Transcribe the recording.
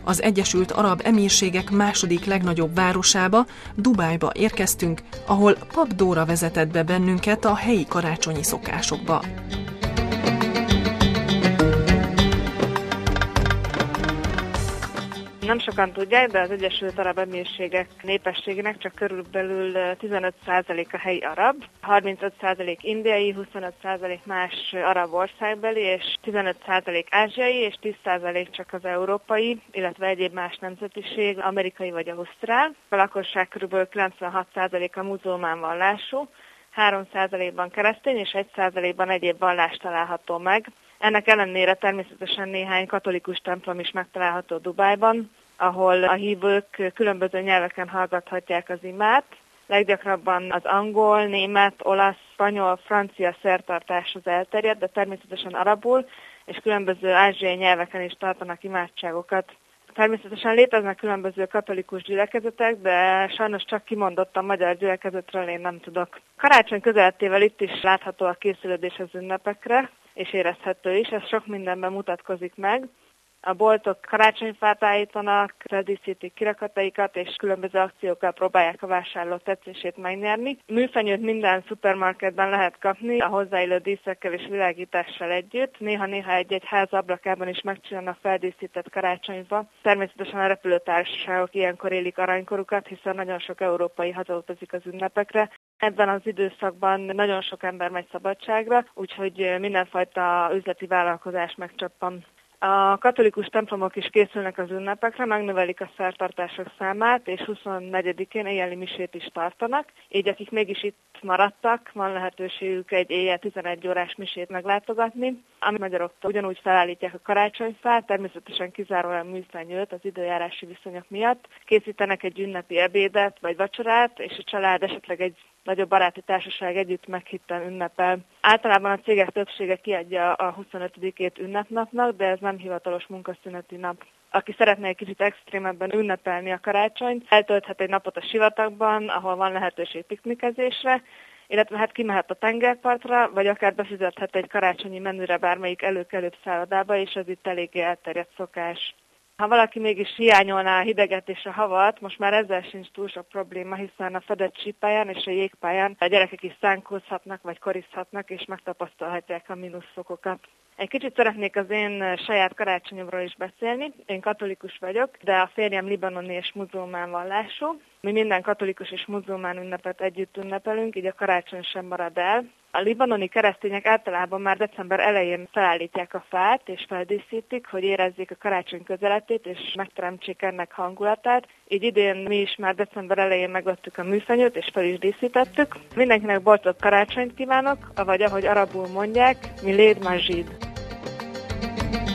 Az Egyesült Arab Emírségek második legnagyobb városába, Dubájba érkeztünk, ahol Pap Dóra vezetett be bennünket a helyi karácsonyi szokásokba. Nem sokan tudják, de az Egyesült Arab Emírségek népességének csak körülbelül 15% a helyi arab, 35% indiai, 25% más arab országbeli, és 15% ázsiai, és 10% csak az európai, illetve egyéb más nemzetiség, amerikai vagy ausztrál. A lakosság körülbelül 96% a muzulmán vallású, 3%-ban keresztény és 1%-ban egyéb vallás található meg. Ennek ellenére természetesen néhány katolikus templom is megtalálható Dubájban, ahol a hívők különböző nyelveken hallgathatják az imát. Leggyakrabban az angol, német, olasz, spanyol, francia szertartás az elterjedt, de természetesen arabul, és különböző ázsiai nyelveken is tartanak imádságokat. Természetesen léteznek különböző katolikus gyülekezetek, de sajnos csak kimondottan magyar gyülekezetről én nem tudok. Karácsony közelettével itt is látható a készülődés az ünnepekre, és érezhető is, ez sok mindenben mutatkozik meg. A boltok karácsonyfát állítanak, feldíszítik kirakataikat, és különböző akciókkal próbálják a vásárló tetszését megnyerni. Műfenyőt minden szupermarketben lehet kapni, a hozzáillő díszekkel és világítással együtt. Néha-néha egy-egy ház ablakában is megcsinálnak feldíszített karácsonyfa. Természetesen a repülőtársaságok ilyenkor élik aranykorukat, hiszen nagyon sok európai hazautazik az ünnepekre. Ebben az időszakban nagyon sok ember megy szabadságra, úgyhogy mindenfajta üzleti vállalkozás megcsappan. A katolikus templomok is készülnek az ünnepekre, megnövelik a szertartások számát, és 24-én éjjeli misét is tartanak. Így akik mégis itt maradtak, van lehetőségük egy éjjel 11 órás misét meglátogatni. A magyarok ugyanúgy felállítják a karácsonyfát, természetesen kizárólag műfenyőt az időjárási viszonyok miatt. Készítenek egy ünnepi ebédet vagy vacsorát, és a család esetleg egy nagyobb baráti társaság együtt meghitten ünnepel. Általában a cégek többsége kiadja a 25-ét ünnepnapnak, de ez nem hivatalos munkaszüneti nap. Aki szeretne egy kicsit extrémebben ünnepelni a karácsonyt, eltölthet egy napot a sivatagban, ahol van lehetőség piknikezésre, illetve hát kimehet a tengerpartra, vagy akár befizethet egy karácsonyi menüre bármelyik előkelőbb szállodába, és ez itt eléggé elterjedt szokás. Ha valaki mégis hiányolná a hideget és a havat, most már ezzel sincs túl sok probléma, hiszen a fedett sípályán és a jégpályán a gyerekek is szánkózhatnak vagy korizhatnak, és megtapasztalhatják a mínuszfokokat. Egy kicsit szeretnék az én saját karácsonyomról is beszélni. Én katolikus vagyok, de a férjem libanoni és muzulmán vallású. Mi minden katolikus és muzulmán ünnepet együtt ünnepelünk, így a karácsony sem marad el. A libanoni keresztények általában már december elején felállítják a fát és feldíszítik, hogy érezzék a karácsony közeletét és megteremtsék ennek hangulatát. Így idén mi is már december elején megvettük a műfenyőt és fel is díszítettük. Mindenkinek boldog karácsonyt kívánok, vagy ahogy arabul mondják, Milad Majid.